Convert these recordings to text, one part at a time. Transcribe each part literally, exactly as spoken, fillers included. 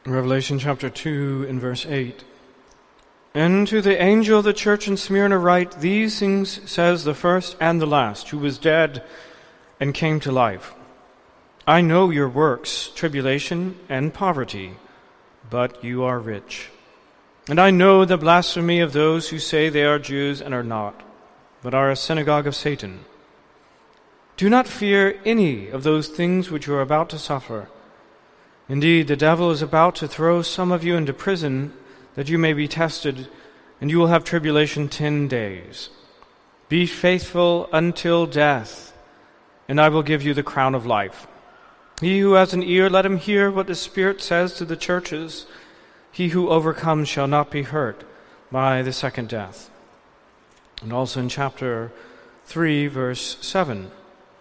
Revelation chapter two and verse eight. And to the angel of the church in Smyrna write, these things says the first and the last, who was dead and came to life. I know your works, tribulation and poverty, but you are rich. And I know the blasphemy of those who say they are Jews and are not, but are a synagogue of Satan. Do not fear any of those things which you are about to suffer. Indeed, the devil is about to throw some of you into prison, that you may be tested, and you will have tribulation ten days. Be faithful until death, and I will give you the crown of life. He who has an ear, let him hear what the Spirit says to the churches. He who overcomes shall not be hurt by the second death. And also in chapter three, verse seven.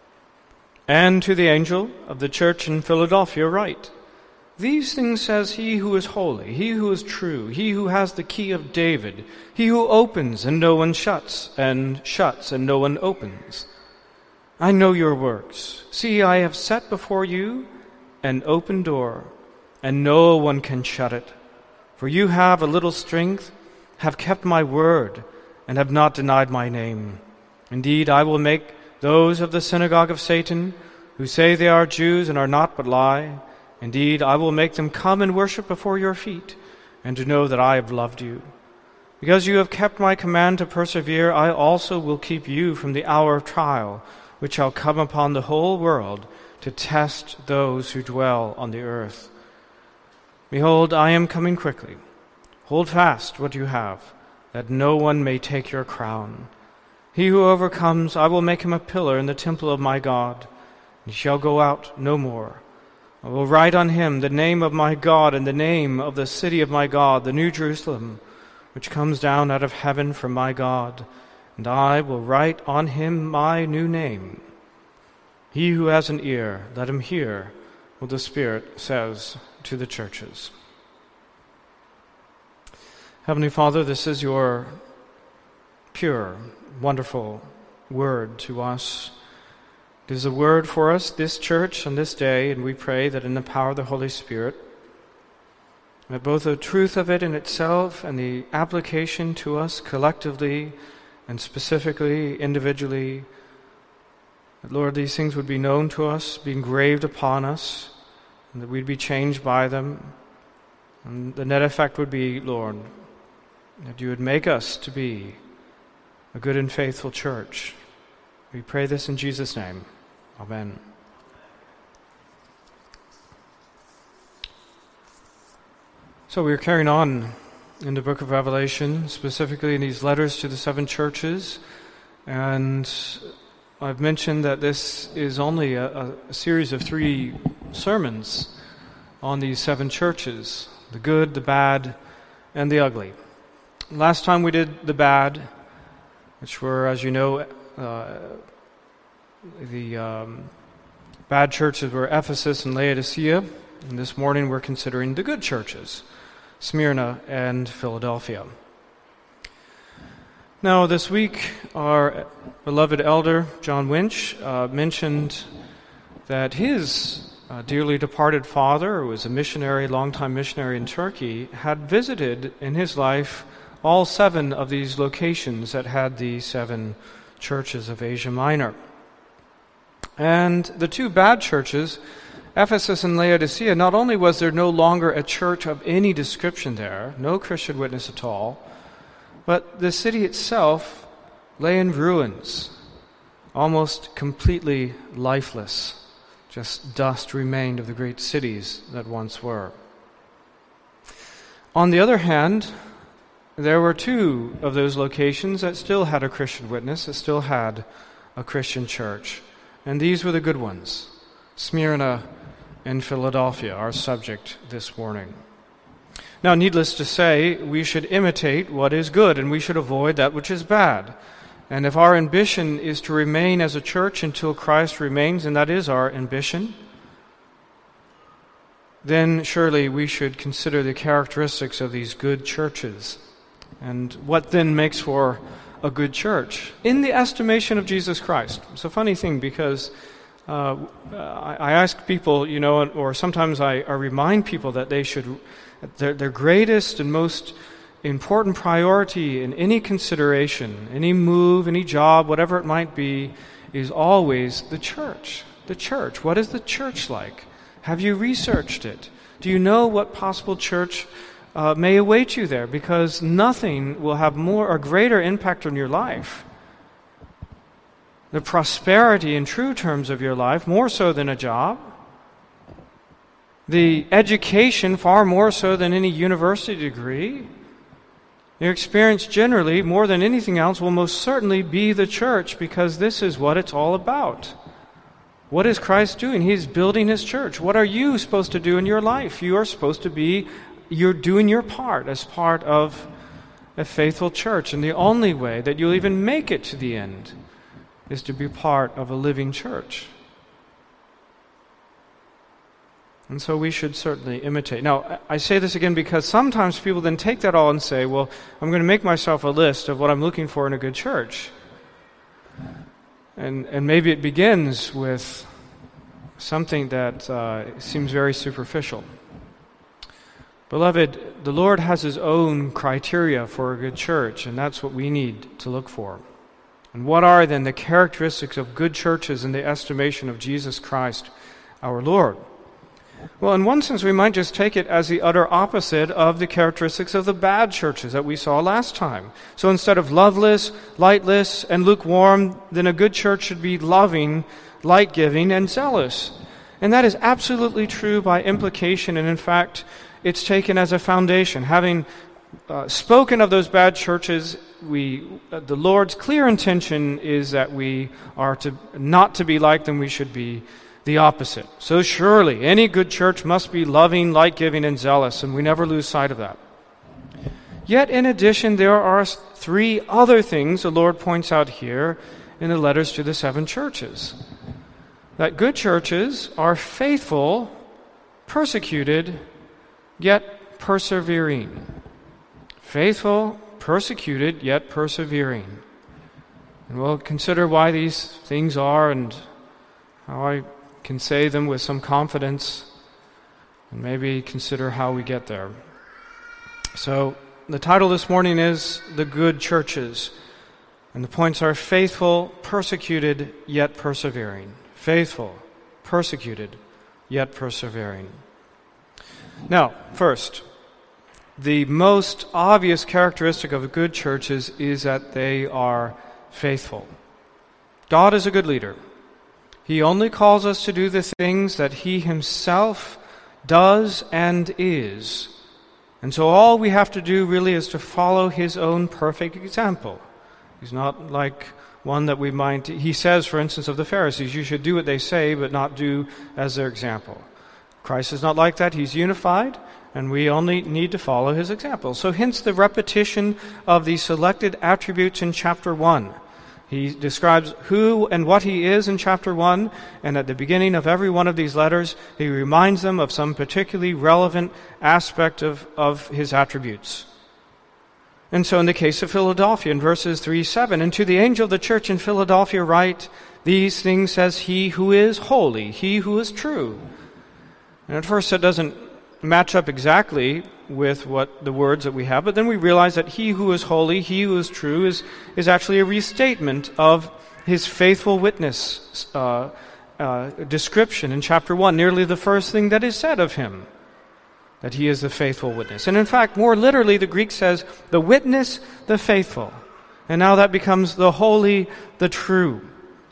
And to the angel of the church in Philadelphia write, these things says he who is holy, he who is true, he who has the key of David, he who opens and no one shuts, and shuts and no one opens. I know your works. See, I have set before you an open door, and no one can shut it. For you have a little strength, have kept my word, and have not denied my name. Indeed, I will make those of the synagogue of Satan, who say they are Jews and are not but lie, indeed, I will make them come and worship before your feet, and to know that I have loved you. Because you have kept my command to persevere, I also will keep you from the hour of trial, which shall come upon the whole world to test those who dwell on the earth. Behold, I am coming quickly. Hold fast what you have, that no one may take your crown. He who overcomes, I will make him a pillar in the temple of my God. He shall go out no more. I will write on him the name of my God and the name of the city of my God, the New Jerusalem, which comes down out of heaven from my God, and I will write on him my new name. He who has an ear, let him hear what the Spirit says to the churches. Heavenly Father, this is your pure, wonderful word to us. It is a word for us, this church, on this day, and we pray that in the power of the Holy Spirit, that both the truth of it in itself and the application to us collectively and specifically, individually, that, Lord, these things would be known to us, be engraved upon us, and that we'd be changed by them. And the net effect would be, Lord, that you would make us to be a good and faithful church. We pray this in Jesus' name. Amen. So we're carrying on in the book of Revelation, specifically in these letters to the seven churches. And I've mentioned that this is only a, a series of three sermons on these seven churches, the good, the bad, and the ugly. Last time we did the bad, which were, as you know, uh, the um, bad churches were Ephesus and Laodicea, and this morning we're considering the good churches, Smyrna and Philadelphia. Now, this week, our beloved elder, John Winch, uh, mentioned that his uh, dearly departed father, who was a missionary, longtime missionary in Turkey, had visited in his life all seven of these locations that had the seven churches of Asia Minor. And the two bad churches, Ephesus and Laodicea, not only was there no longer a church of any description there, no Christian witness at all, but the city itself lay in ruins, almost completely lifeless. Just dust remained of the great cities that once were. On the other hand, there were two of those locations that still had a Christian witness, that still had a Christian church. And these were the good ones, Smyrna and Philadelphia, our subject this morning. Now, needless to say, we should imitate what is good, and we should avoid that which is bad. And if our ambition is to remain as a church until Christ remains, and that is our ambition, then surely we should consider the characteristics of these good churches. And what then makes for a good church in the estimation of Jesus Christ? It's a funny thing because Uh, I, I ask people, you know, or sometimes I, I remind people that they should, their, their greatest and most important priority in any consideration, any move, any job, whatever it might be, is always the church. The church. What is the church like? Have you researched it? Do you know what possible church uh, may await you there? Because nothing will have more or greater impact on your life, the prosperity in true terms of your life, more so than a job, the education far more so than any university degree. Your experience generally, more than anything else, will most certainly be the church, because this is what it's all about. What is Christ doing? He's building His church. What are you supposed to do in your life? You are supposed to be, you're doing your part as part of a faithful church. And the only way that you'll even make it to the end is to be part of a living church. And so we should certainly imitate. Now, I say this again because sometimes people then take that all and say, well, I'm going to make myself a list of what I'm looking for in a good church. And and maybe it begins with something that uh, seems very superficial. Beloved, the Lord has His own criteria for a good church, and that's what we need to look for. And what are then the characteristics of good churches in the estimation of Jesus Christ, our Lord? Well, in one sense, we might just take it as the utter opposite of the characteristics of the bad churches that we saw last time. So instead of loveless, lightless, and lukewarm, then a good church should be loving, light-giving, and zealous. And that is absolutely true by implication, and in fact, it's taken as a foundation. Having uh, spoken of those bad churches, we uh, the Lord's clear intention is that we are to not to be like them, we should be the opposite. So surely, any good church must be loving, light-giving, and zealous, and we never lose sight of that. Yet, in addition, there are three other things the Lord points out here in the letters to the seven churches. That good churches are faithful, persecuted, yet persevering. Faithful, persecuted, yet persevering. And we'll consider why these things are and how I can say them with some confidence, and maybe consider how we get there. So, the title this morning is The Good Churches, and the points are faithful, persecuted, yet persevering. Faithful, persecuted, yet persevering. Now, first, the most obvious characteristic of good churches is that they are faithful. God is a good leader. He only calls us to do the things that He Himself does and is. And so all we have to do really is to follow His own perfect example. He's not like one that we might... He says, for instance, of the Pharisees, you should do what they say, but not do as their example. Christ is not like that. He's unified, and we only need to follow His example. So hence the repetition of the selected attributes in chapter one. He describes who and what He is in chapter one, and at the beginning of every one of these letters, He reminds them of some particularly relevant aspect of, of His attributes. And so in the case of Philadelphia, in verses three seven, and to the angel of the church in Philadelphia write, these things says He who is holy, He who is true. And at first it doesn't match up exactly with what the words that we have, but then we realize that He who is holy, He who is true, is, is actually a restatement of His faithful witness uh, uh, description in chapter one, nearly the first thing that is said of Him, that He is the faithful witness. And in fact, more literally, the Greek says, the witness, the faithful. And now that becomes the holy, the true.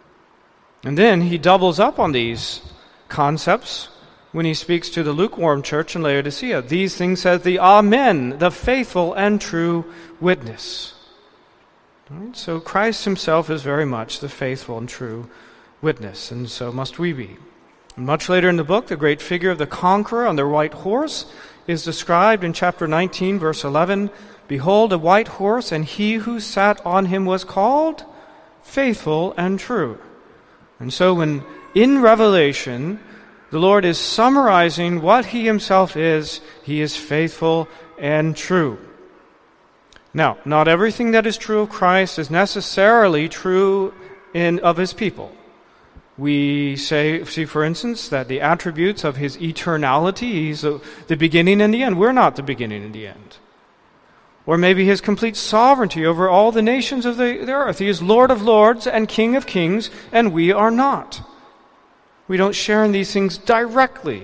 And then He doubles up on these concepts when He speaks to the lukewarm church in Laodicea. These things says the Amen, the faithful and true witness. Right? So Christ Himself is very much the faithful and true witness, and so must we be. And much later in the book, the great figure of the conqueror on the white horse is described in chapter nineteen, verse eleven. Behold, a white horse, and He who sat on him was called Faithful and True. And so when in Revelation the Lord is summarizing what He Himself is, He is faithful and true. Now, not everything that is true of Christ is necessarily true in of His people. We say, see, for instance, that the attributes of his eternality, he's the, the beginning and the end. We're not the beginning and the end. Or maybe his complete sovereignty over all the nations of the, the earth. He is Lord of lords and King of kings, and we are not. We don't share in these things directly,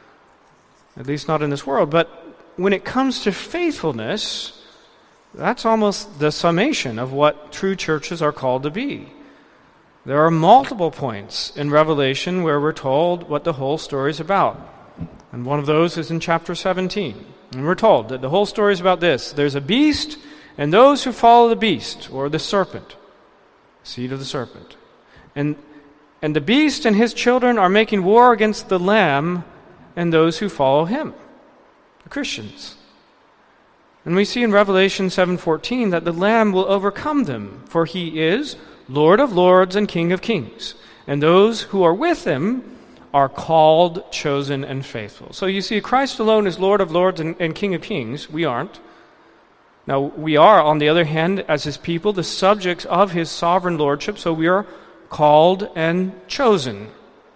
at least not in this world. But when it comes to faithfulness, that's almost the summation of what true churches are called to be. There are multiple points in Revelation where we're told what the whole story is about. And one of those is in chapter seventeen. And we're told that the whole story is about this. There's a beast, and those who follow the beast, or the serpent, seed of the serpent. And, and the beast and his children are making war against the Lamb and those who follow him, the Christians. And we see in Revelation seven fourteen that the Lamb will overcome them, for he is Lord of lords and King of kings. And those who are with him are called, chosen, and faithful. So you see, Christ alone is Lord of lords and, and King of kings. We aren't. Now, we are, on the other hand, as his people, the subjects of his sovereign lordship, so we are called and chosen.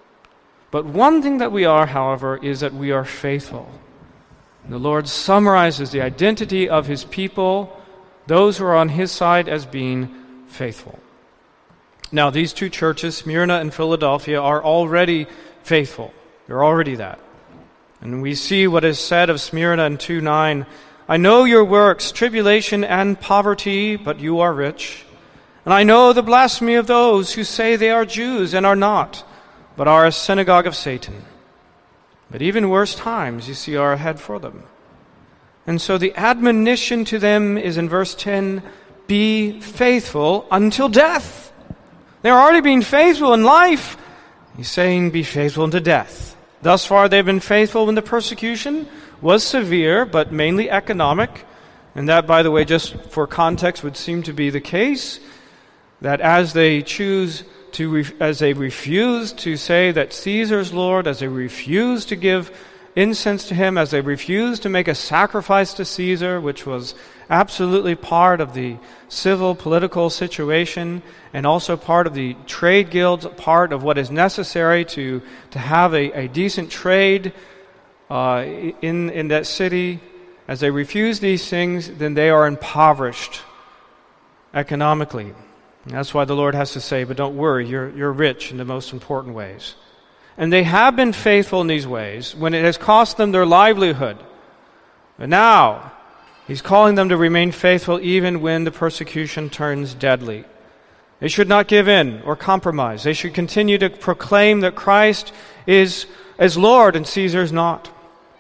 But one thing that we are, however, is that we are faithful. The Lord summarizes the identity of his people, those who are on his side, as being faithful. Now, these two churches, Smyrna and Philadelphia, are already faithful. They're already that. And we see what is said of Smyrna in two nine. I know your works, tribulation and poverty, but you are rich. And I know the blasphemy of those who say they are Jews and are not, but are a synagogue of Satan. But even worse times, you see, are ahead for them. And so the admonition to them is in verse ten, be faithful until death. They're already being faithful in life. He's saying, be faithful unto death. Thus far, they've been faithful when the persecution was severe, but mainly economic. And that, by the way, just for context, would seem to be the case, that as they choose to, as they refuse to say that Caesar's Lord, as they refuse to give incense to him, as they refuse to make a sacrifice to Caesar, which was absolutely part of the civil political situation and also part of the trade guilds, part of what is necessary to, to have a, a decent trade uh, in, in that city. As they refuse these things, then they are impoverished economically. And that's why the Lord has to say, but don't worry, you're, you're rich in the most important ways. And they have been faithful in these ways when it has cost them their livelihood. But now, he's calling them to remain faithful even when the persecution turns deadly. They should not give in or compromise. They should continue to proclaim that Christ is as Lord and Caesar is not.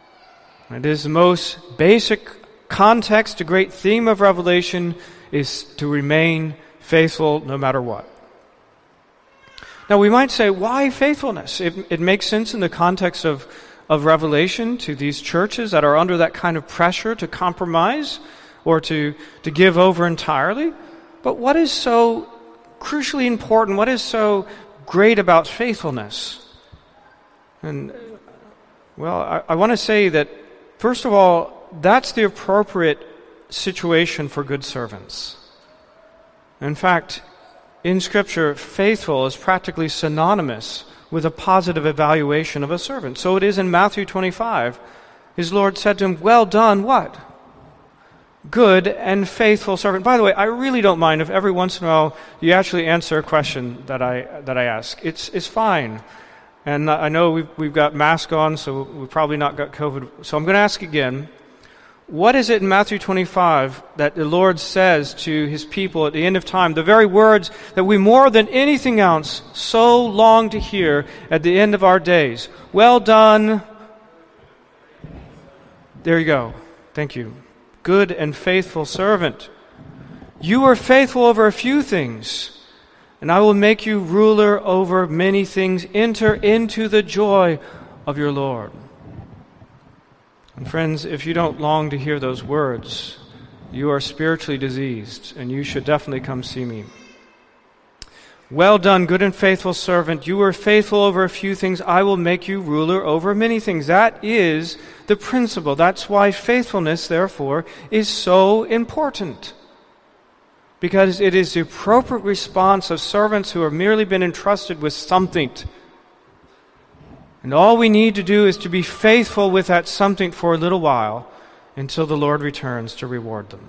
It is the most basic context, the great theme of Revelation is to remain faithful no matter what. Now we might say, why faithfulness? It, it makes sense in the context of, of Revelation to these churches that are under that kind of pressure to compromise or to, to give over entirely. But what is so crucially important, what is so great about faithfulness? And, well, I, I want to say that, first of all, that's the appropriate situation for good servants. In fact, in Scripture, faithful is practically synonymous with a positive evaluation of a servant. So it is in Matthew twenty-five. His Lord said to him, well done, what? Good and faithful servant. By the way, I really don't mind if every once in a while you actually answer a question that I that I ask. It's it's fine. And I know we've, we've got masks on, so we've probably not got COVID. So I'm going to ask again. What is it in Matthew twenty-five that the Lord says to his people at the end of time? The very words that we more than anything else so long to hear at the end of our days. Well done. There you go. Thank you. Good and faithful servant. You are faithful over a few things, and I will make you ruler over many things. Enter into the joy of your Lord. And friends, if you don't long to hear those words, you are spiritually diseased, and you should definitely come see me. Well done, good and faithful servant. You were faithful over a few things. I will make you ruler over many things. That is the principle. That's why faithfulness, therefore, is so important. because it is the appropriate response of servants who have merely been entrusted with something. And all we need to do is to be faithful with that something for a little while until the Lord returns to reward them.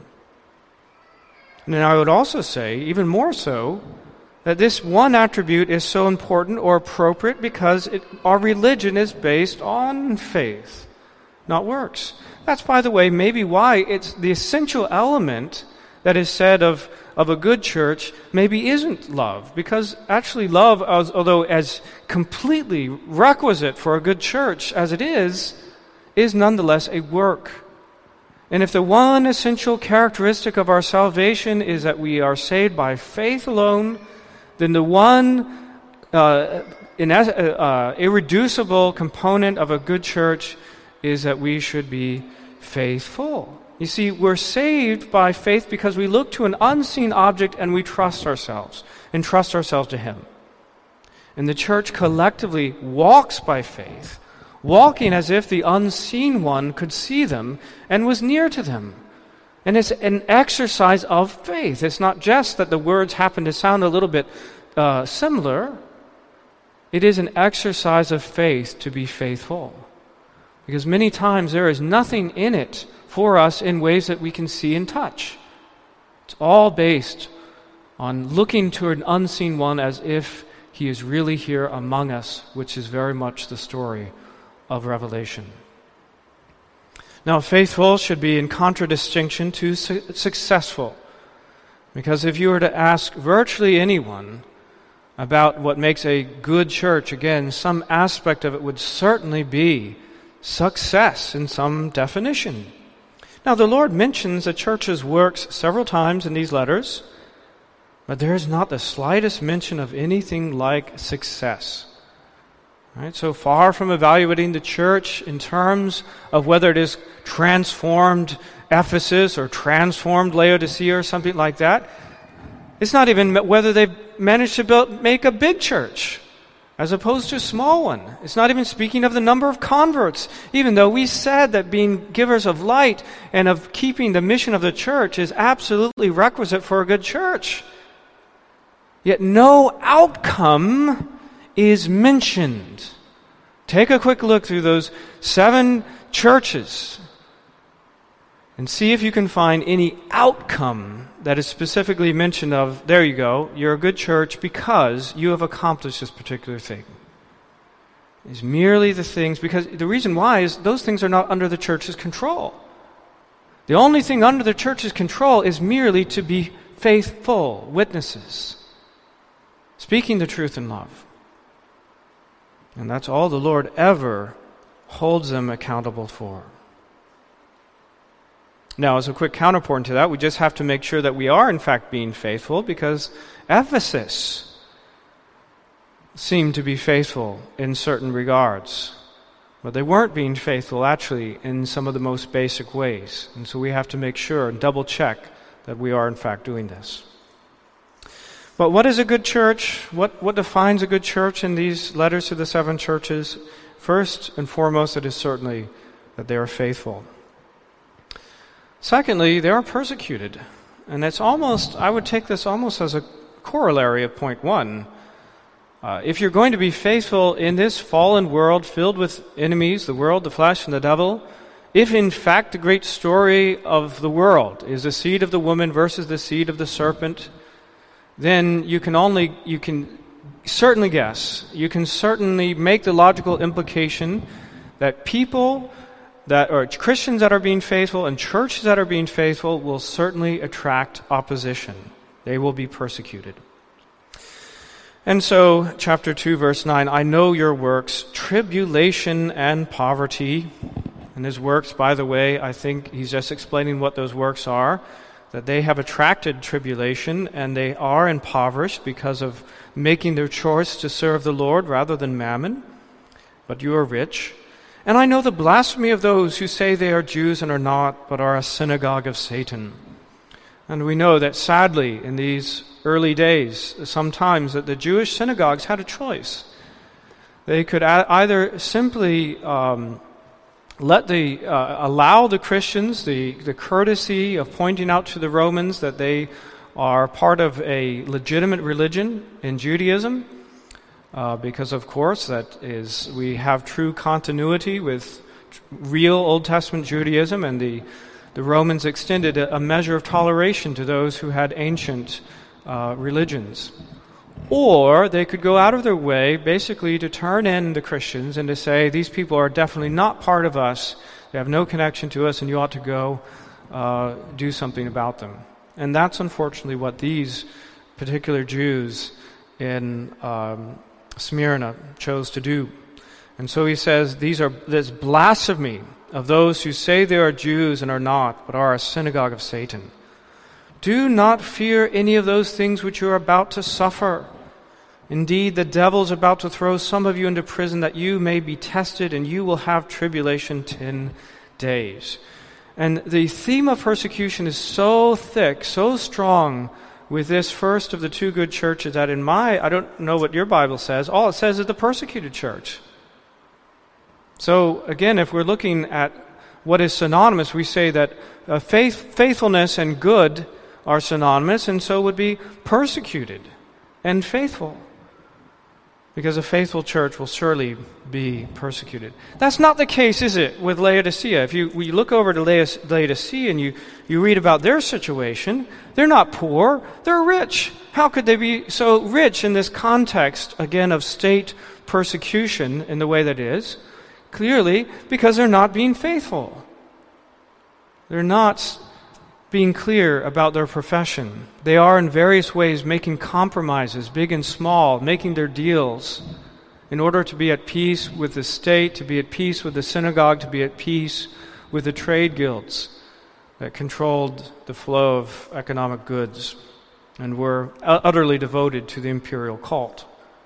And then I would also say, even more so, that this one attribute is so important or appropriate because it, our religion is based on faith, not works. That's, by the way, maybe why it's the essential element that is said of, of a good church maybe isn't love. Because actually love, although as completely requisite for a good church as it is, is nonetheless a work. And if the one essential characteristic of our salvation is that we are saved by faith alone, then the one uh, in, uh, irreducible component of a good church is that we should be faithful. You see, we're saved by faith because we look to an unseen object and we trust ourselves, and trust ourselves to Him. And the church collectively walks by faith, walking as if the unseen one could see them and was near to them. And it's an exercise of faith. It's not just that the words happen to sound a little bit uh, similar. It is an exercise of faith to be faithful. Because many times there is nothing in it for us in ways that we can see and touch. It's all based on looking to an unseen one as if He is really here among us, which is very much the story of Revelation. Now, faithful should be in contradistinction to su- successful. Because if you were to ask virtually anyone about what makes a good church, again, some aspect of it would certainly be success in some definition. Now, the Lord mentions the church's works several times in these letters, but there is not the slightest mention of anything like success. Right? So far from evaluating the church in terms of whether it is transformed Ephesus or transformed Laodicea or something like that, it's not even whether they've managed to build, make a big church as opposed to a small one. It's not even speaking of the number of converts, even though we said that being givers of light and of keeping the mission of the church is absolutely requisite for a good church. Yet no outcome is mentioned. Take a quick look through those seven churches and see if you can find any outcome that is specifically mentioned of, there you go, you're a good church because you have accomplished this particular thing. It's merely the things, because the reason why is those things are not under the church's control. The only thing under the church's control is merely to be faithful witnesses, speaking the truth in love. And that's all the Lord ever holds them accountable for. Now, as a quick counterpoint to that, we just have to make sure that we are in fact being faithful, because Ephesus seemed to be faithful in certain regards, but they weren't being faithful actually in some of the most basic ways. And so we have to make sure and double check that we are in fact doing this. But what is a good church? What, what defines a good church in these letters to the seven churches? First and foremost, it is certainly that they are faithful. Secondly, they are persecuted. And it's almost, I would take this almost as a corollary of point one. Uh, if you're going to be faithful in this fallen world filled with enemies, the world, the flesh, and the devil, if in fact the great story of the world is the seed of the woman versus the seed of the serpent, then you can only, you can certainly guess, you can certainly make the logical implication that people that or Christians that are being faithful and churches that are being faithful will certainly attract opposition. They will be persecuted. And so, chapter two, verse nine, I know your works, tribulation and poverty. And his works, by the way, I think he's just explaining what those works are, that they have attracted tribulation and they are impoverished because of making their choice to serve the Lord rather than mammon. But you are rich. And I know the blasphemy of those who say they are Jews and are not, but are a synagogue of Satan. And we know that sadly in these early days, sometimes that the Jewish synagogues had a choice. They could a- either simply um, let the uh, allow the Christians the, the courtesy of pointing out to the Romans that they are part of a legitimate religion in Judaism, uh, because of course that is, we have true continuity with real Old Testament Judaism, and the, the Romans extended a, a measure of toleration to those who had ancient uh, religions. Or they could go out of their way basically to turn in the Christians and to say, these people are definitely not part of us, they have no connection to us, and you ought to go uh, do something about them. And that's unfortunately what these particular Jews in um, Smyrna chose to do. And so he says, these are this blasphemy of those who say they are Jews and are not, but are a synagogue of Satan. Do not fear any of those things which you are about to suffer. Indeed, the devil is about to throw some of you into prison that you may be tested, and you will have tribulation ten days. And the theme of persecution is so thick, so strong with this first of the two good churches that in my, I don't know what your Bible says, all it says is the persecuted church. So again, if we're looking at what is synonymous, we say that uh, faith, faithfulness and good are synonymous, and so would be persecuted and faithful. Because a faithful church will surely be persecuted. That's not the case, is it, with Laodicea? If you, we look over to Laodicea and you, you read about their situation, they're not poor, they're rich. How could they be so rich in this context, again, of state persecution in the way that is? Clearly, because they're not being faithful. They're not being clear about their profession. They are in various ways making compromises, big and small, making their deals in order to be at peace with the state, to be at peace with the synagogue, to be at peace with the trade guilds that controlled the flow of economic goods and were utterly devoted to the imperial cult.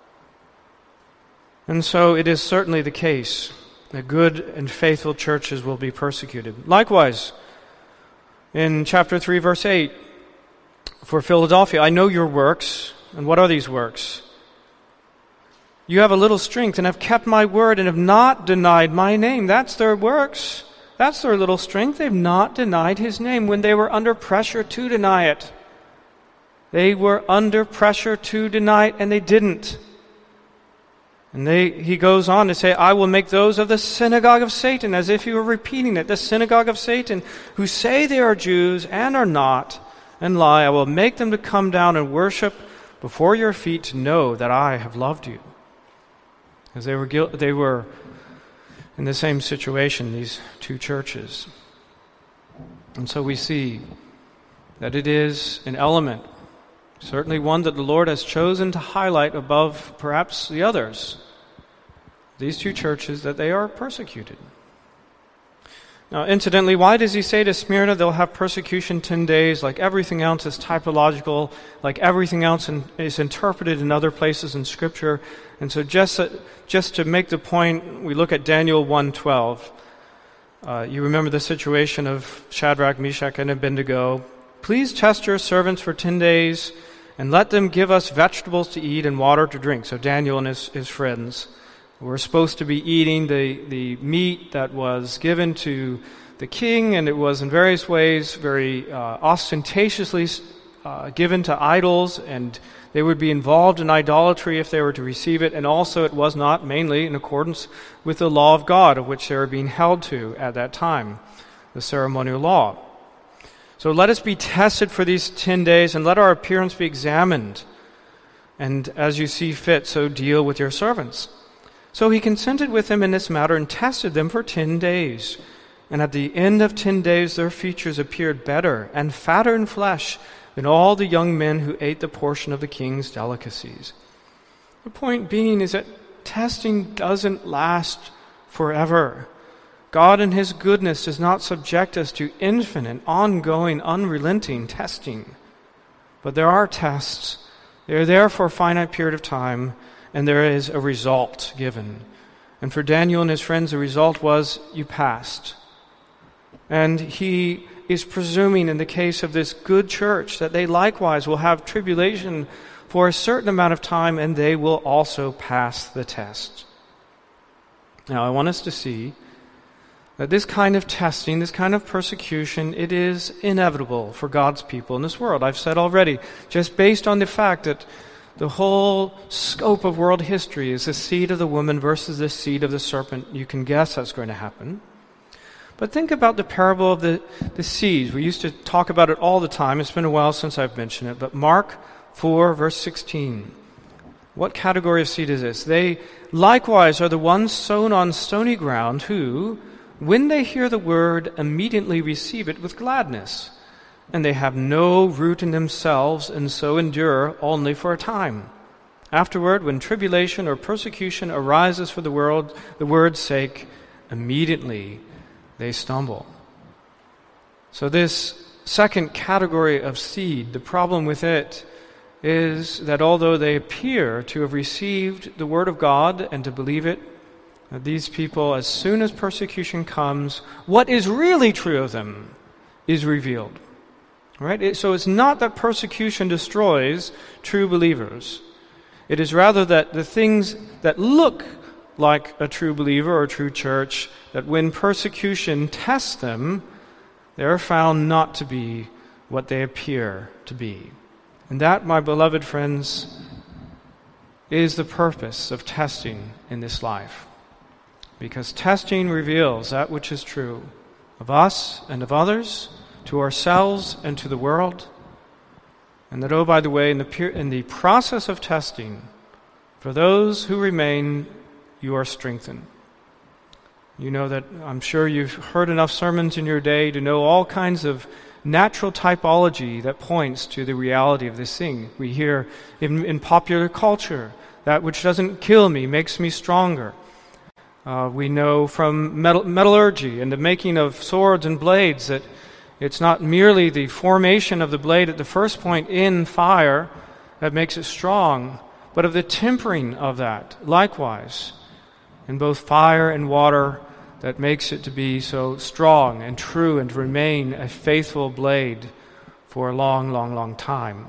And so it is certainly the case that good and faithful churches will be persecuted. Likewise, in chapter three, verse eight, for Philadelphia, I know your works. And what are these works? You have a little strength and have kept my word and have not denied my name. That's their works. That's their little strength. They've not denied his name when they were under pressure to deny it. They were under pressure to deny it, and they didn't. And they, he goes on to say, I will make those of the synagogue of Satan, as if he were repeating it, the synagogue of Satan, who say they are Jews and are not, and lie. I will make them to come down and worship before your feet to know that I have loved you. As they were, they were in the same situation, these two churches. And so we see that it is an element, certainly one that the Lord has chosen to highlight above perhaps the others, these two churches, that they are persecuted. Now, incidentally, why does he say to Smyrna they'll have persecution ten days? Like everything else is typological, like everything else in, is interpreted in other places in Scripture. And so just, uh, just to make the point, we look at Daniel one twelve. Uh, you remember the situation of Shadrach, Meshach, and Abednego. Please test your servants for ten days and let them give us vegetables to eat and water to drink. So Daniel and his, his friends were supposed to be eating the, the meat that was given to the king, and it was in various ways very uh, ostentatiously uh, given to idols, and they would be involved in idolatry if they were to receive it, and also it was not mainly in accordance with the law of God, of which they were being held to at that time, the ceremonial law. So let us be tested for these ten days, and let our appearance be examined, and as you see fit, so deal with your servants. So he consented with them in this matter and tested them for ten days. And at the end of ten days their features appeared better and fatter in flesh than all the young men who ate the portion of the king's delicacies. The point being is that testing doesn't last forever. God in his goodness does not subject us to infinite, ongoing, unrelenting testing. But there are tests. They are there for a finite period of time, and there is a result given. And for Daniel and his friends, the result was, you passed. And he is presuming in the case of this good church that they likewise will have tribulation for a certain amount of time, and they will also pass the test. Now, I want us to see that this kind of testing, this kind of persecution, it is inevitable for God's people in this world. I've said already, just based on the fact that the whole scope of world history is the seed of the woman versus the seed of the serpent, you can guess that's going to happen. But think about the parable of the, the seeds. We used to talk about it all the time. It's been a while since I've mentioned it. But Mark four, verse sixteen. What category of seed is this? They likewise are the ones sown on stony ground who, when they hear the word, immediately receive it with gladness. And they have no root in themselves, and so endure only for a time. Afterward, when tribulation or persecution arises for the world, the word's sake, immediately they stumble. So this second category of seed, the problem with it is that although they appear to have received the word of God and to believe it, that these people, as soon as persecution comes, what is really true of them is revealed. Right? So it's not that persecution destroys true believers. It is rather that the things that look like a true believer or a true church, that when persecution tests them, they are found not to be what they appear to be. And that, my beloved friends, is the purpose of testing in this life. Because testing reveals that which is true of us and of others, to ourselves and to the world. And that, oh, by the way, in the, in the process of testing, for those who remain, you are strengthened. You know that, I'm sure you've heard enough sermons in your day to know all kinds of natural typology that points to the reality of this thing. We hear in, in popular culture, that which doesn't kill me makes me stronger. Uh, we know from metal, metallurgy and the making of swords and blades that it's not merely the formation of the blade at the first point in fire that makes it strong, but of the tempering of that, likewise, in both fire and water, that makes it to be so strong and true and to remain a faithful blade for a long, long, long time.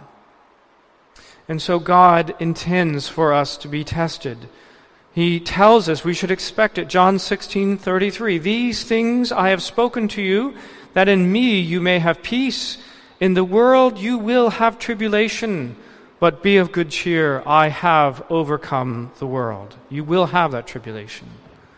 And so God intends for us to be tested. He tells us we should expect it. John sixteen thirty-three, "These things I have spoken to you, that in me you may have peace. In the world you will have tribulation, but be of good cheer. I have overcome the world." You will have that tribulation.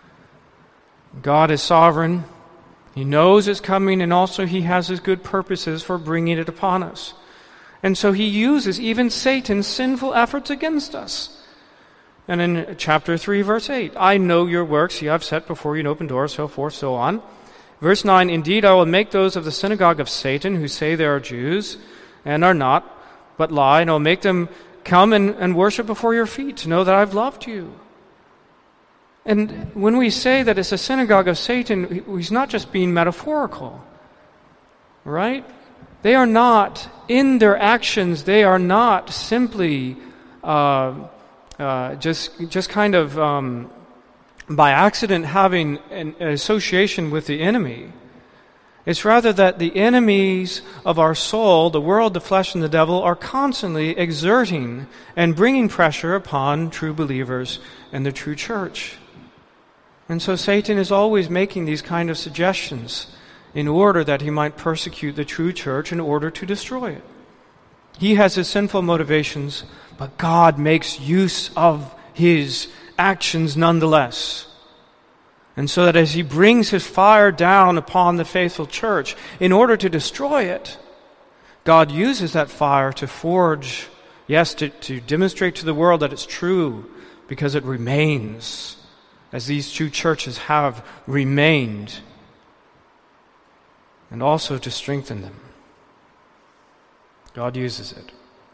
God is sovereign. He knows it's coming, and also He has His good purposes for bringing it upon us. And so He uses even Satan's sinful efforts against us. And in chapter three, verse eight, "I know your works. See, I've set before you an open door," so forth, so on. Verse nine, "Indeed, I will make those of the synagogue of Satan who say they are Jews and are not, but lie, and I will make them come and, and worship before your feet to know that I've loved you." And when we say that it's a synagogue of Satan, He's not just being metaphorical, right? They are not, in their actions, they are not simply uh, uh, just, just kind of um, by accident having an, an association with the enemy. It's rather that the enemies of our soul, the world, the flesh, and the devil, are constantly exerting and bringing pressure upon true believers and the true church. And so Satan is always making these kind of suggestions in order that he might persecute the true church in order to destroy it. He has his sinful motivations, but God makes use of his actions nonetheless. And so that as He brings His fire down upon the faithful church in order to destroy it, God uses that fire to forge, yes, to, to demonstrate to the world that it's true because it remains, as these two churches have remained, and also to strengthen them. God uses it.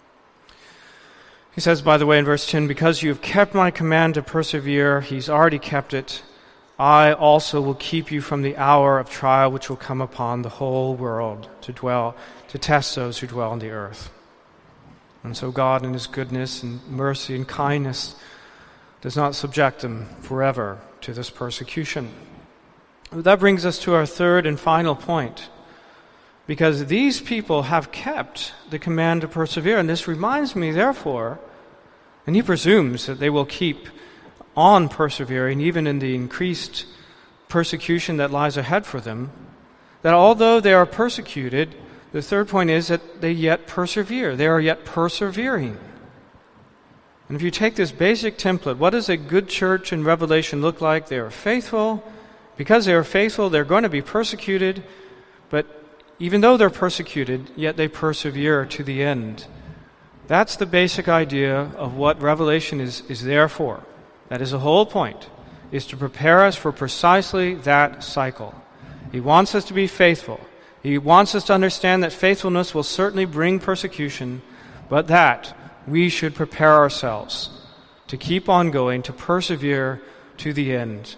He says, by the way, in verse ten, "Because you have kept my command to persevere," He's already kept it, "I also will keep you from the hour of trial which will come upon the whole world to dwell, to test those who dwell on the earth." And so God in His goodness and mercy and kindness does not subject them forever to this persecution. That brings us to our third and final point. Because these people have kept the command to persevere. And this reminds me, therefore, and He presumes that they will keep on persevering even in the increased persecution that lies ahead for them, that although they are persecuted, the third point is that they yet persevere. They are yet persevering. And if you take this basic template, what does a good church in Revelation look like? They are faithful. Because they are faithful, they're going to be persecuted. But even though they're persecuted, yet they persevere to the end. That's the basic idea of what Revelation is, is there for. That is the whole point, is to prepare us for precisely that cycle. He wants us to be faithful. He wants us to understand that faithfulness will certainly bring persecution, but that we should prepare ourselves to keep on going, to persevere to the end.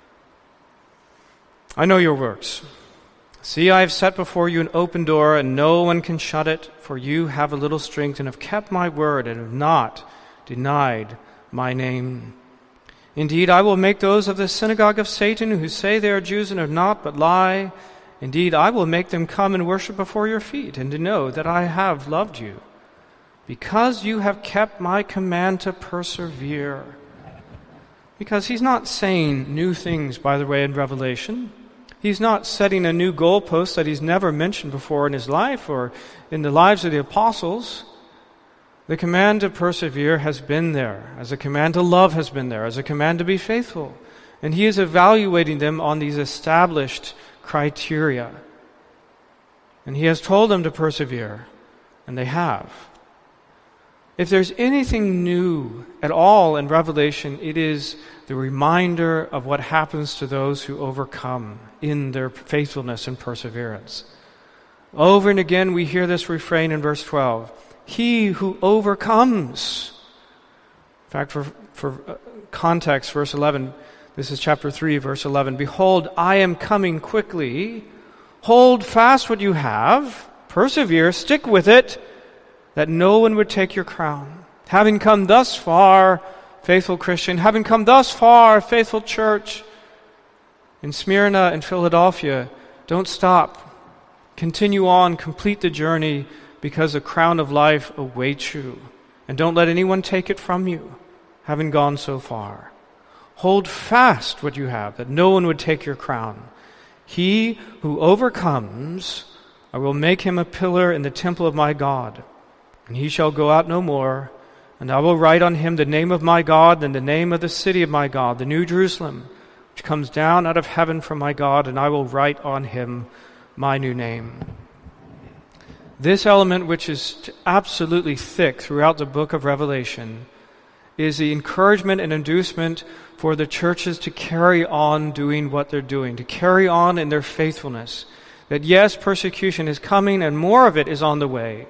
I know your works. See, I have set before you an open door, and no one can shut it, for you have a little strength and have kept my word and have not denied my name. Indeed, I will make those of the synagogue of Satan who say they are Jews and are not, but lie. Indeed, I will make them come and worship before your feet, and to know that I have loved you, because you have kept my command to persevere. Because he's not saying new things, by the way, in Revelation. He's not setting a new goalpost that he's never mentioned before in his life or in the lives of the apostles. The command to persevere has been there, as a command to love has been there, as a command to be faithful. And he is evaluating them on these established criteria. And he has told them to persevere, and they have. If there's anything new at all in Revelation, it is the reminder of what happens to those who overcome in their faithfulness and perseverance. Over and again we hear this refrain in verse twelve. He who overcomes. In fact, for, for context, verse eleven, this is chapter three, verse eleven. Behold, I am coming quickly. Hold fast what you have. Persevere, stick with it, that no one would take your crown. Having come thus far, faithful Christian, having come thus far, faithful church, in Smyrna and Philadelphia, don't stop. Continue on, complete the journey, because the crown of life awaits you. And don't let anyone take it from you, having gone so far. Hold fast what you have, that no one would take your crown. He who overcomes, I will make him a pillar in the temple of my God, and he shall go out no more. And I will write on him the name of my God and the name of the city of my God, the New Jerusalem, which comes down out of heaven from my God, and I will write on him my new name. This element, which is absolutely thick throughout the book of Revelation, is the encouragement and inducement for the churches to carry on doing what they're doing, to carry on in their faithfulness. That yes, persecution is coming and more of it is on the way.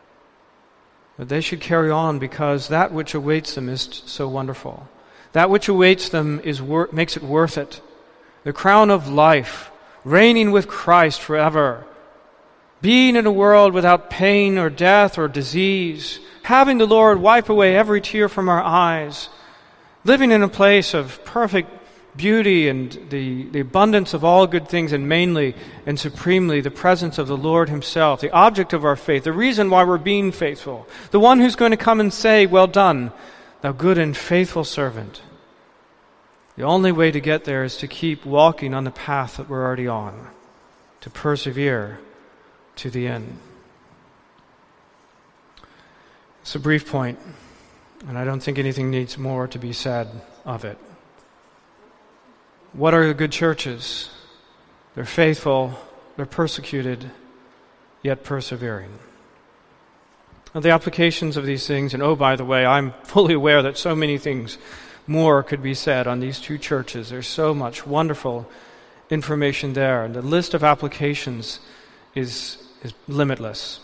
But they should carry on because that which awaits them is so wonderful. That which awaits them is wor- makes it worth it. The crown of life, reigning with Christ forever, being in a world without pain or death or disease, having the Lord wipe away every tear from our eyes, living in a place of perfect beauty and the, the abundance of all good things, and mainly and supremely the presence of the Lord himself, the object of our faith, the reason why we're being faithful, the one who's going to come and say, well done, thou good and faithful servant. The only way to get there is to keep walking on the path that we're already on, to persevere to the end. It's a brief point, and I don't think anything needs more to be said of it. What are the good churches? They're faithful, they're persecuted, yet persevering. Now, the applications of these things, and oh, by the way, I'm fully aware that so many things more could be said on these two churches. There's so much wonderful information there, and the list of applications is, is limitless.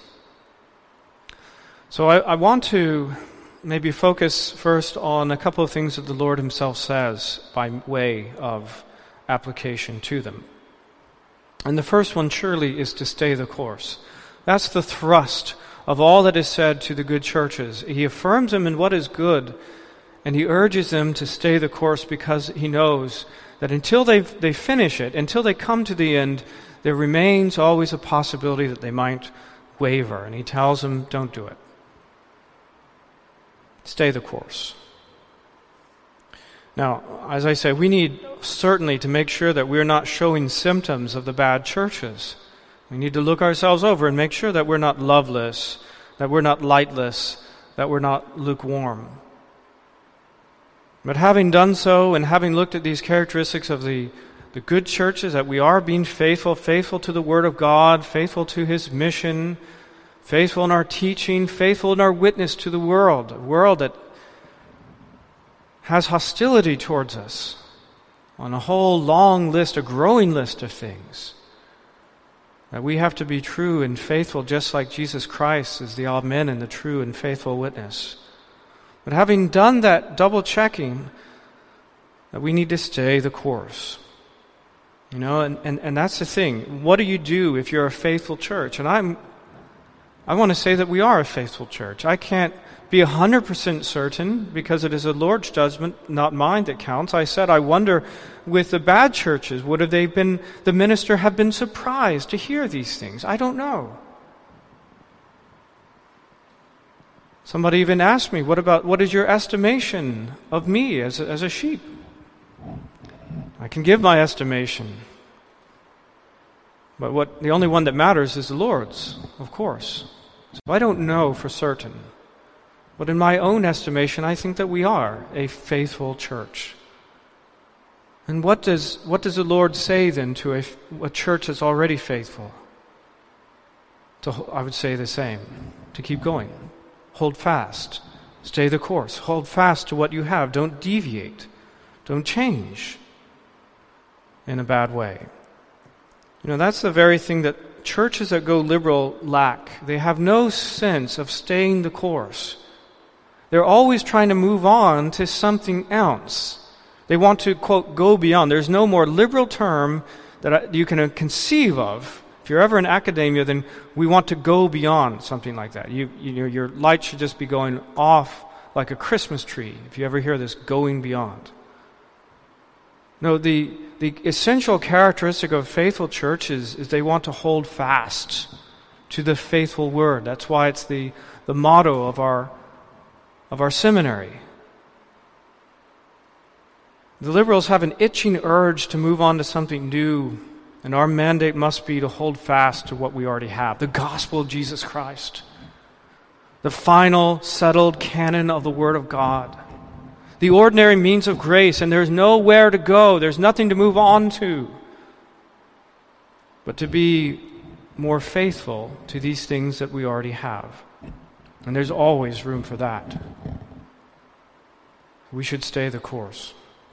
So I, I want to maybe focus first on a couple of things that the Lord himself says by way of application to them. And the first one surely is to stay the course. That's the thrust of all that is said to the good churches. He affirms them in what is good, and he urges them to stay the course because he knows that until they they finish it, until they come to the end, there remains always a possibility that they might waver. And he tells them, don't do it. Stay the course. Now, as I say, we need certainly to make sure that we're not showing symptoms of the bad churches. We need to look ourselves over and make sure that we're not loveless, that we're not lightless, that we're not lukewarm. But having done so and having looked at these characteristics of the, the good churches, that we are being faithful, faithful to the Word of God, faithful to His mission, faithful in our teaching, faithful in our witness to the world, a world that has hostility towards us on a whole long list, a growing list of things. That we have to be true and faithful just like Jesus Christ is the Amen and the true and faithful witness. But having done that double checking, that we need to stay the course. You know, and, and, and that's the thing. What do you do if you're a faithful church? And I'm I want to say that we are a faithful church. I can't be one hundred percent certain because it is the Lord's judgment, not mine, that counts. I said, I wonder with the bad churches, would have they been, the minister have been surprised to hear these things? I don't know. Somebody even asked me, what about, what is your estimation of me as a, as a sheep? I can give my estimation. But what the only one that matters is the Lord's, of course. So I don't know for certain. But in my own estimation, I think that we are a faithful church. And what does what does the Lord say then to a, a church that's already faithful? To, I would say the same. To keep going. Hold fast. Stay the course. Hold fast to what you have. Don't deviate. Don't change in a bad way. You know, that's the very thing that churches that go liberal lack. They have no sense of staying the course. They're always trying to move on to something else. They want to, quote, go beyond. There's no more liberal term that you can conceive of. If you're ever in academia, then we want to go beyond something like that. You, you know, your light should just be going off like a Christmas tree, if you ever hear this, going beyond. No, the, the essential characteristic of a faithful church is, is they want to hold fast to the faithful word. That's why it's the, the motto of our, of our seminary. The liberals have an itching urge to move on to something new, and our mandate must be to hold fast to what we already have, the gospel of Jesus Christ, the final settled canon of the Word of God, the ordinary means of grace, and there's nowhere to go, there's nothing to move on to, but to be more faithful to these things that we already have. And there's always room for that. We should stay the course.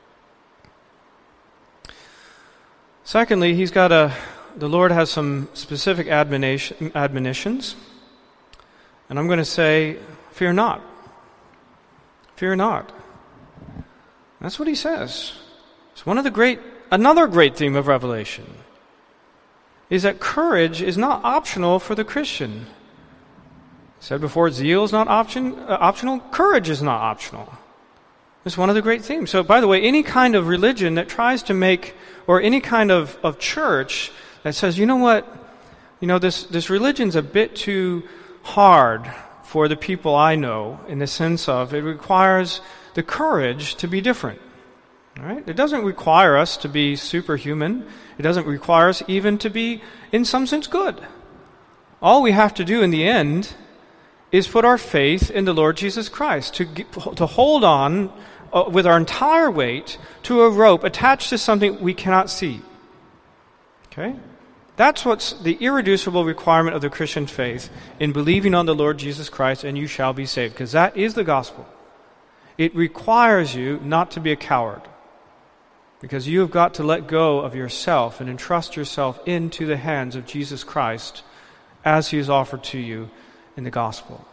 Secondly, he's got a, the Lord has some specific admonition, admonitions. And I'm going to say, fear not. Fear not. That's what he says. It's one of the great, another great theme of Revelation is that courage is not optional for the Christian. I said before, zeal is not option, uh, optional. Courage is not optional. It's one of the great themes. So, by the way, any kind of religion that tries to make, or any kind of, of church that says, you know what, you know, this, this religion's a bit too hard for the people I know, in the sense of it requires the courage to be different. All right? It doesn't require us to be superhuman. It doesn't require us even to be, in some sense, good. All we have to do in the end is put our faith in the Lord Jesus Christ, to, to hold on uh, with our entire weight to a rope attached to something we cannot see. Okay? That's what's the irreducible requirement of the Christian faith, in believing on the Lord Jesus Christ, and you shall be saved, because that is the gospel. It requires you not to be a coward, because you have got to let go of yourself and entrust yourself into the hands of Jesus Christ as He is offered to you in the gospel.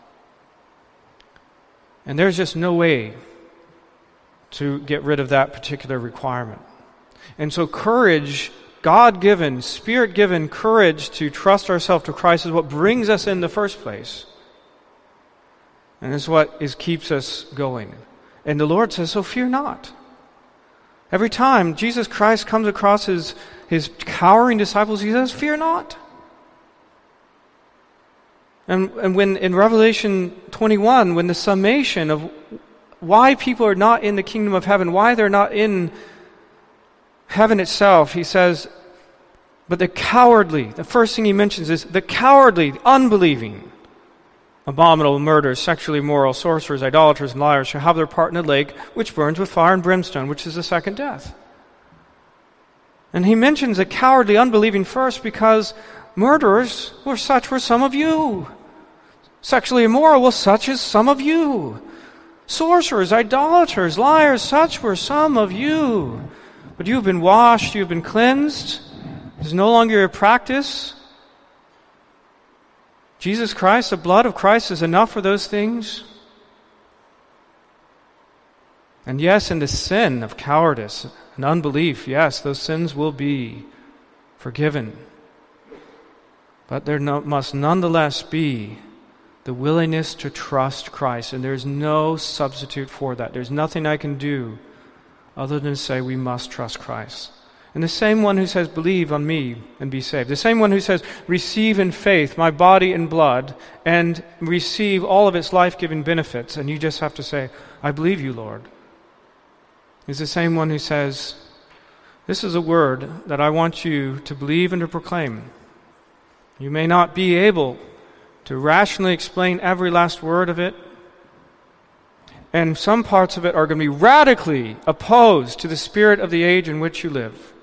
And there's just no way to get rid of that particular requirement. And so courage, God-given, Spirit-given courage to trust ourselves to Christ is what brings us in the first place. And is what is keeps us going. And the Lord says, so fear not. Every time Jesus Christ comes across his, his cowering disciples, he says, fear not. And, and when in Revelation twenty-one, when the summation of why people are not in the kingdom of heaven, why they're not in heaven itself. He says, but the cowardly, the first thing he mentions is the cowardly, unbelieving, abominable, murderers, sexually immoral, sorcerers, idolaters, and liars shall have their part in the lake which burns with fire and brimstone, which is the second death. And he mentions the cowardly, unbelieving first because murderers, well, such were some of you. Sexually immoral, well, such is some of you. Sorcerers, idolaters, liars, such were some of you. But you've been washed, you've been cleansed. It is no longer your practice. Jesus Christ, the blood of Christ is enough for those things. And yes, in the sin of cowardice and unbelief, yes, those sins will be forgiven. But there no, must nonetheless be the willingness to trust Christ. And there's no substitute for that. There's nothing I can do other than say we must trust Christ. And the same one who says, believe on me and be saved. The same one who says, receive in faith my body and blood and receive all of its life-giving benefits. And you just have to say, I believe you, Lord. Is the same one who says, this is a word that I want you to believe and to proclaim. You may not be able to rationally explain every last word of it. And some parts of it are going to be radically opposed to the spirit of the age in which you live.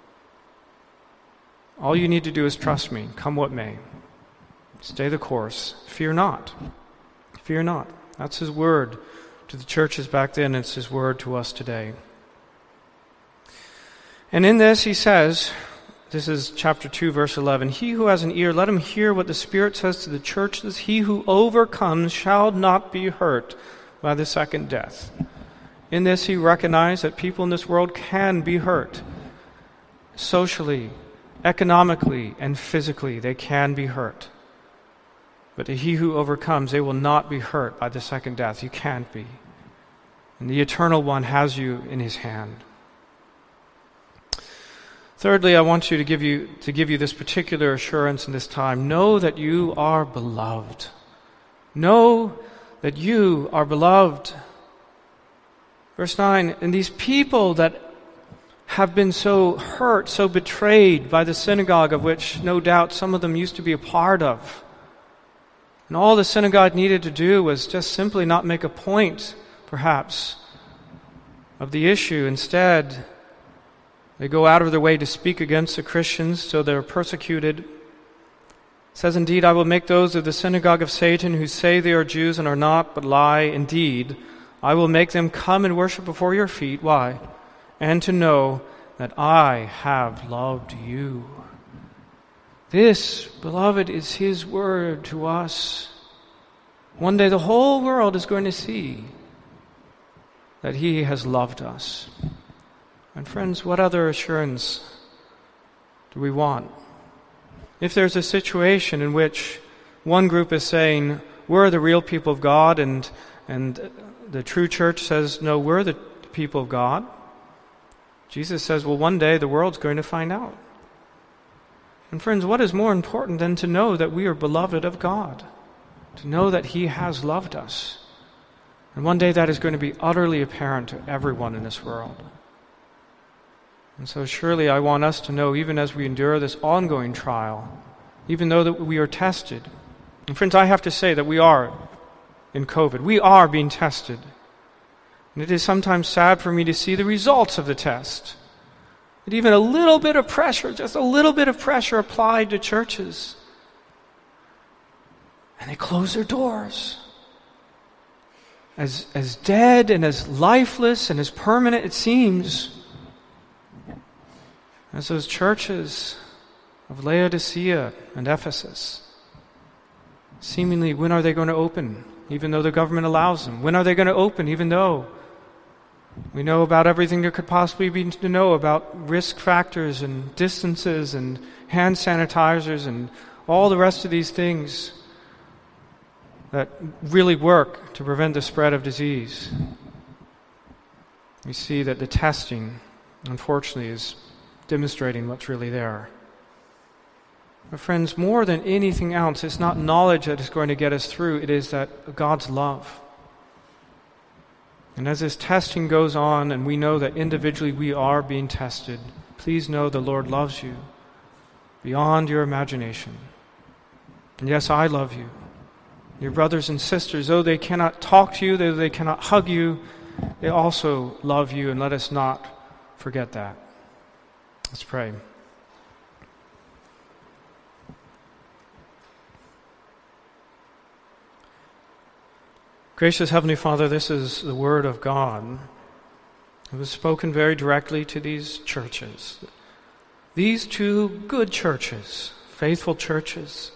All you need to do is trust me, come what may. Stay the course. Fear not. Fear not. That's his word to the churches back then. It's his word to us today. And in this he says, this is chapter two, verse eleven, he who has an ear, let him hear what the Spirit says to the churches. He who overcomes shall not be hurt by the second death. In this he recognized that people in this world can be hurt. Socially, economically, and physically, they can be hurt. But to he who overcomes, they will not be hurt by the second death. You can't be. And the Eternal One has you in his hand. Thirdly, I want you to give you to give you this particular assurance in this time. Know that you are beloved. Know that you are beloved. Verse nine, and these people that have been so hurt, so betrayed by the synagogue, of which no doubt some of them used to be a part of. And all the synagogue needed to do was just simply not make a point, perhaps, of the issue. Instead, they go out of their way to speak against the Christians, so they're persecuted. It says, indeed, I will make those of the synagogue of Satan who say they are Jews and are not, but lie. Indeed, I will make them come and worship before your feet. Why? And to know that I have loved you. This, beloved, is his word to us. One day the whole world is going to see that he has loved us. And friends, what other assurance do we want? If there's a situation in which one group is saying, we're the real people of God, and and the true church says, no, we're the people of God, Jesus says, well, one day the world's going to find out. And friends, what is more important than to know that we are beloved of God? To know that he has loved us. And one day that is going to be utterly apparent to everyone in this world. And so surely I want us to know, even as we endure this ongoing trial, even though that we are tested. And friends, I have to say that we are in COVID. We are being tested. And it is sometimes sad for me to see the results of the test. That even a little bit of pressure, just a little bit of pressure applied to churches, and they close their doors. As, as dead and as lifeless and as permanent it seems, as those churches of Laodicea and Ephesus. Seemingly, when are they going to open, even though the government allows them? When are they going to open, even though we know about everything there could possibly be to know about risk factors and distances and hand sanitizers and all the rest of these things that really work to prevent the spread of disease? We see that the testing, unfortunately, is demonstrating what's really there. But friends, more than anything else, it's not knowledge that is going to get us through. It is that God's love. And as this testing goes on, and we know that individually we are being tested, please know the Lord loves you beyond your imagination. And yes, I love you. Your brothers and sisters, though they cannot talk to you, though they cannot hug you, they also love you, and let us not forget that. Let's pray. Gracious Heavenly Father, this is the Word of God. It was spoken very directly to these churches. These two good churches, faithful churches,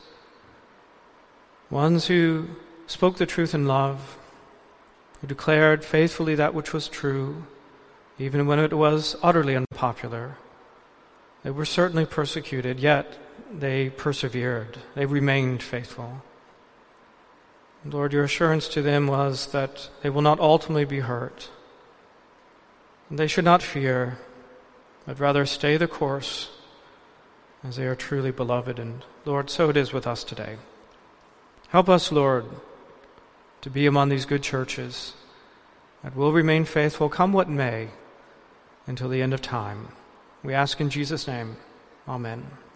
ones who spoke the truth in love, who declared faithfully that which was true, even when it was utterly unpopular. They were certainly persecuted, yet they persevered. They remained faithful. Lord, your assurance to them was that they will not ultimately be hurt. And they should not fear, but rather stay the course as they are truly beloved. And Lord, so it is with us today. Help us, Lord, to be among these good churches that will remain faithful, come what may, until the end of time. We ask in Jesus' name. Amen.